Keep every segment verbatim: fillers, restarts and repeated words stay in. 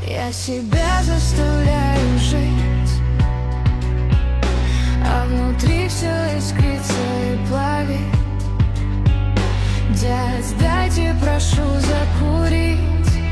Я себя заставляю жить, а внутри все искрится и плавит. Дядь, дайте, прошу, закурить.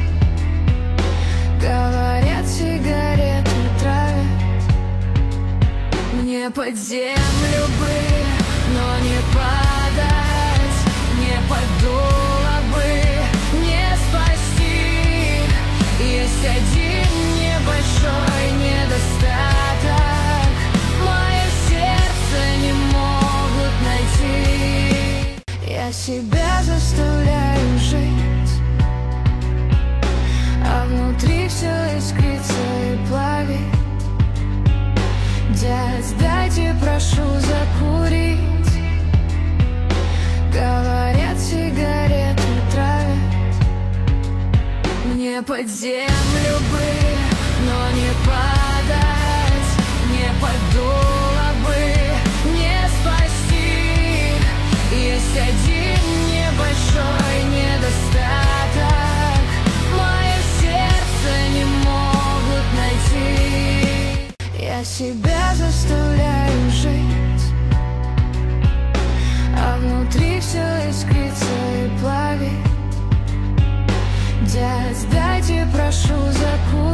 Говорят, сигареты травят. Мне под землю бы, но не падать. Не подуло бы, не спасти. Есть один небольшой недостаток. Мое сердце не могут найти. Я себя заставляю жить, а внутри все искрится и плавит. Дядь, дайте, прошу, закурить. Говорят, сигареты травят. Мне под землю бы, но не падать. Не подуло бы, не спасти. Есть один небольшой недостаток. Мое сердце не могут найти. Я себя заставляю жить, а внутри все искрится и плавит. Дядь, дайте, прошу, закурить.